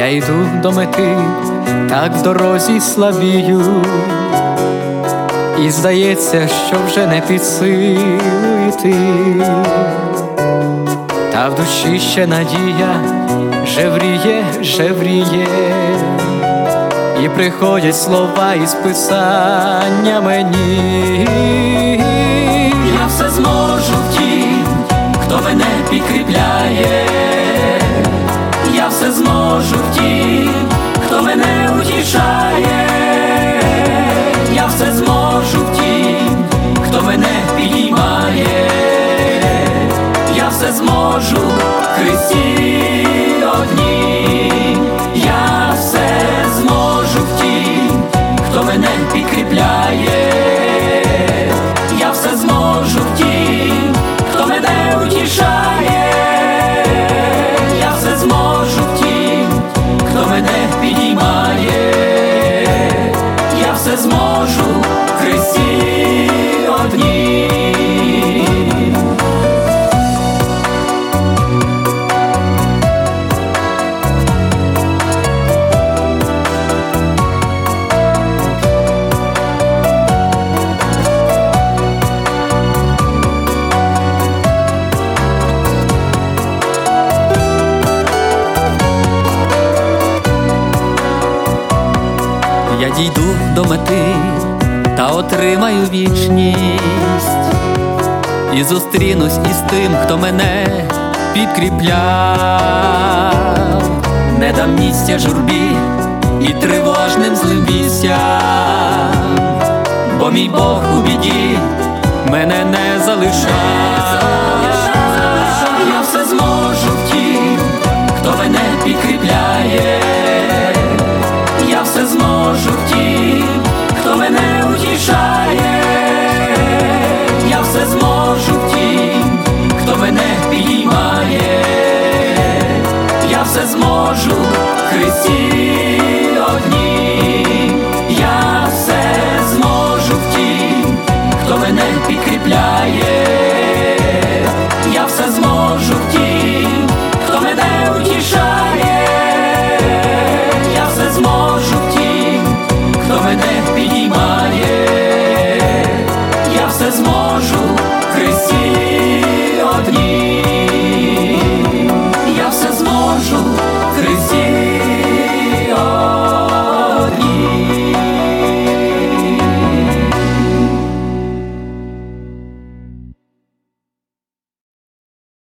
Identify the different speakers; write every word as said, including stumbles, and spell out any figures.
Speaker 1: Я йду до мети, так в дорозі слабію, і здається, що вже не під силу йти. Та в душі ще надія жевріє, жевріє, і приходять слова із писання мені. Я все зможу в тім, хто мене підкріпляє. Я все зможу в тім, хто мене утішає. Я все зможу в тім, хто мене підіймає. Я все зможу в Христі однім. Я все зможу в тім, хто мене підкріпляє. Я все зможу в тім, хто мене утішає. Я все зможу в тім, хто мене підіймає. Я все зможу в Христі однім. Я дійду до мети та отримаю вічність, і зустрінусь із тим, хто мене підкріпляв. Не дам місця журбі і тривожним злим вістям, бо мій Бог у біді мене не залишав. Я все зможу в тім, хто мене підкріпляє. Я все зможу в тім, хто мене утішає. Я все зможу в тім, хто мене підіймає. Я все зможу в Христі однім. Я все зможу в тім, хто мене підкріпляє. Я все зможу в тім, хто мене утішає. Я все зможу в тім, хто мене підіймає. Я все зможу в Христі однім.